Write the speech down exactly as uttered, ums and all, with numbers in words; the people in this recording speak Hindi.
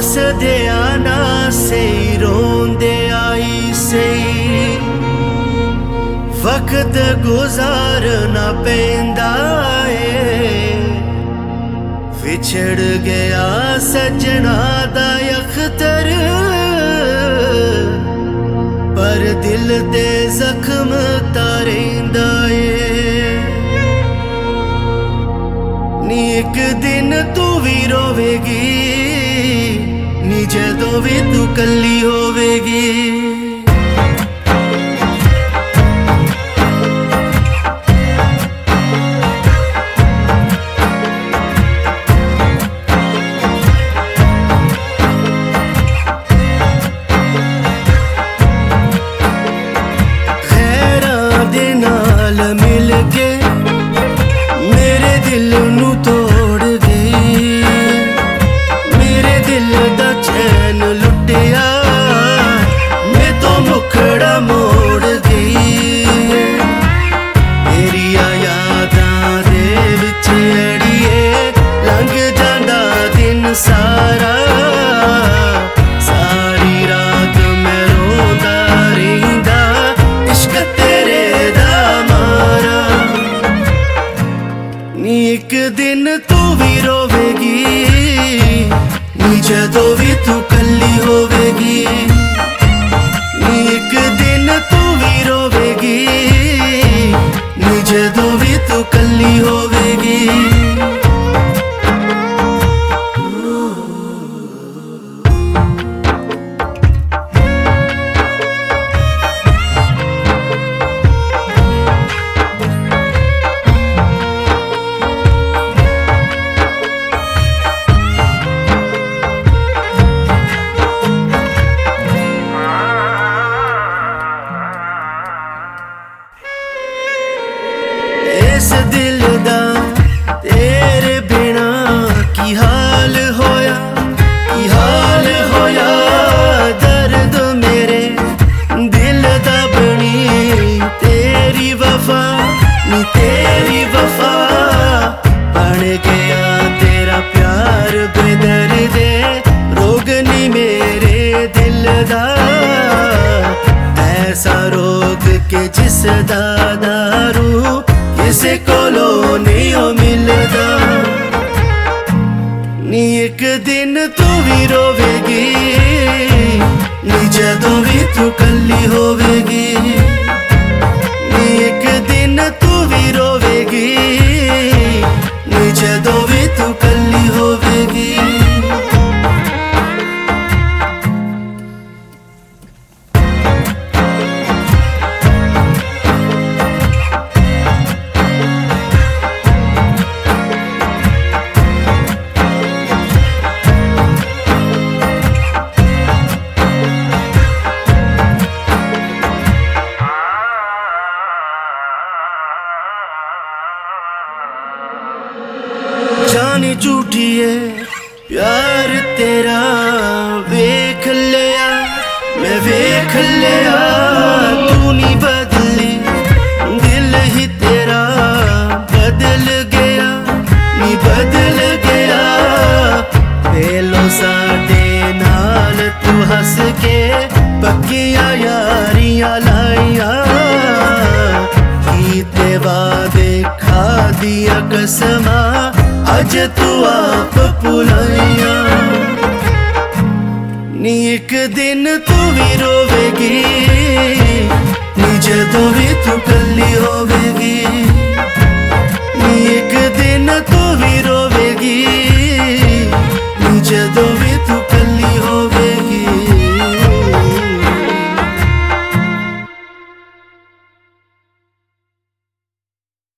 हसदे आना सही रोंदे आई सही वक्त गुजारना पैंदा है। विछड़ गया सजना दा अख्तर पर दिल दे जख्म तारेंदा है। नी एक दिन तू भी रोवेगी नी जदों भी तू कल्ली होवेगी। मिल के मेरे दिल नू तोड़ गई, मेरे दिल दा चैन लुटिया मैं तो मुखड़ा मोड़ गई। तेरिया यादां दे विच अड़िए लंघ जांदा दिन सारा, सारी रात मैं रोंदा रहिंदा इश्क तेरे दा। नी एक दिन तू भी रोवेगी नी जदों भी तू कल्ली होवेगी। नी एक दिन तू भी रोवेगी नी जदों भी तू कल्ली होवेगी। इस दिल दा तेरे बिना की हाल होया, की हाल होया। दर्द मेरे दिल दा बनी तेरी वफा, नी तेरी वफा बन गया तेरा प्यार बेदर्दे रोग नी मेरे दिल दा। ऐसा रोग के जिस दा दारू किसे कोलो नहीं मिलदा। नी एक दिन तू भी रोवेगी नी जदों भी तू कल्ली होवेगी। नी एक दिन तू भी रोवेगी नी जदों भी तू कल्ली होवेगी। जानी झूठी है प्यार तेरा वेख लिया मैं वेख लिया। तू नहीं बदली दिल ही तेरा बदल गया, नी बदल गया। पहलो साडे नाल तू हंस के पक्कियां यारियां लाइया, कीते वादे खा दिया कसमा अज तू आप भुलाइया। नी एक दिन तू भी रोवेगी नी जदों भी तू कल्ली होवेगी। नी एक दिन तू भी रोवेगी नी जदों भी